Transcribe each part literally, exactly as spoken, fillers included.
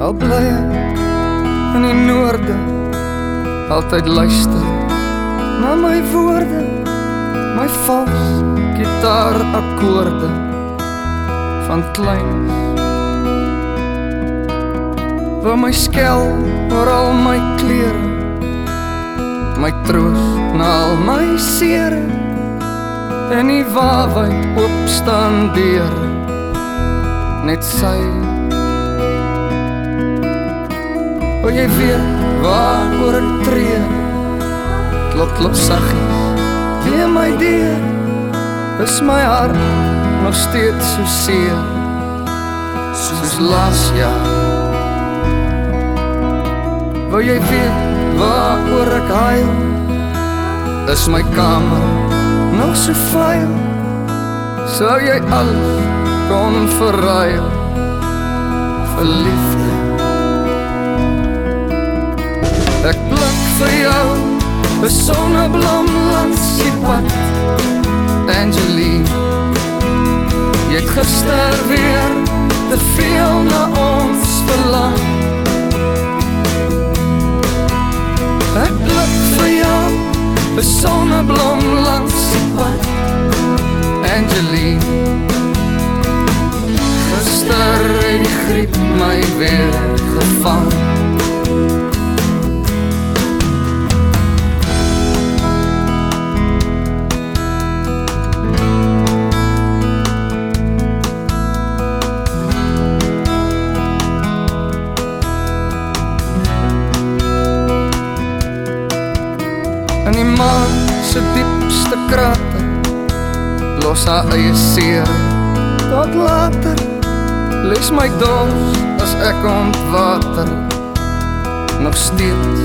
Al bly ek in die noorde, altyd luister na my woorde, my vals gitaarakkoorde van kleins. Waar my skel oor al my klere, my troos na al my seere, en die waawheid oopstaan deur, net sy. O jy weet waar oor ek tree, klop klop saggies, weer my deur, is my hart nog steeds so seer, soos laas jaar. Wou jy weet waar oor ek huil, is my kamer nog so vuil, sou jy alles kon verruil vir liefde. Ek blik vir jou, 'n sonneblom langs die pad, Angeline. Jy het gister weer te veel na ons verlang. Ek blik vir jou, 'n sonneblom langs die pad, Angeline. Gister het die griep my weer gevang. In die maan se diepste krater, los haar eie seer, tot later lees my dors as ek ontwater, nog steeds.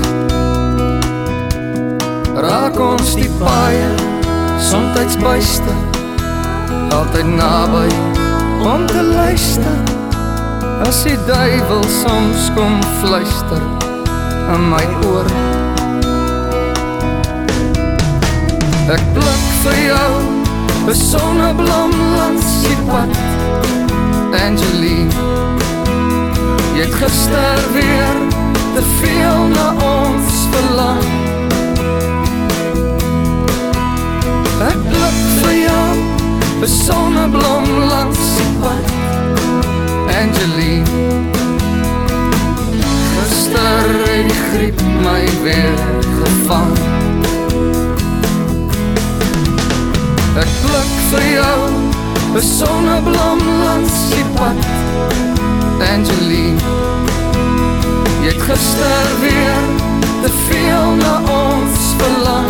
Raak ons die paaie, somtyds buister, altyd naby om te luister, as die duiwel soms kom fluister in my oor. Ek blik vir jou, 'n sonneblom langs die pad, Angeline. Jy het gister weer te veel na ons verlang. Ek blik vir jou, 'n sonneblom langs die pad, Angeline. Gister het die griep my weer gevang. Ek blik vir jou, 'n sonneblom langs die pad, Angeline. Jy het gister weer te veel na ons verlang.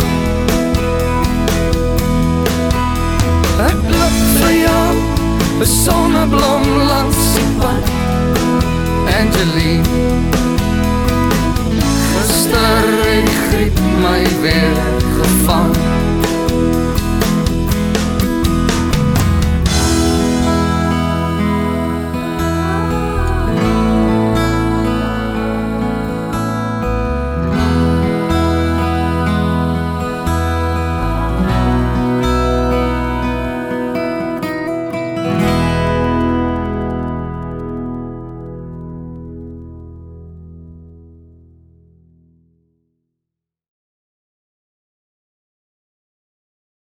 Ek blik vir jou, 'n sonneblom langs die pad, Angeline. Gister het die griep my weer gevang.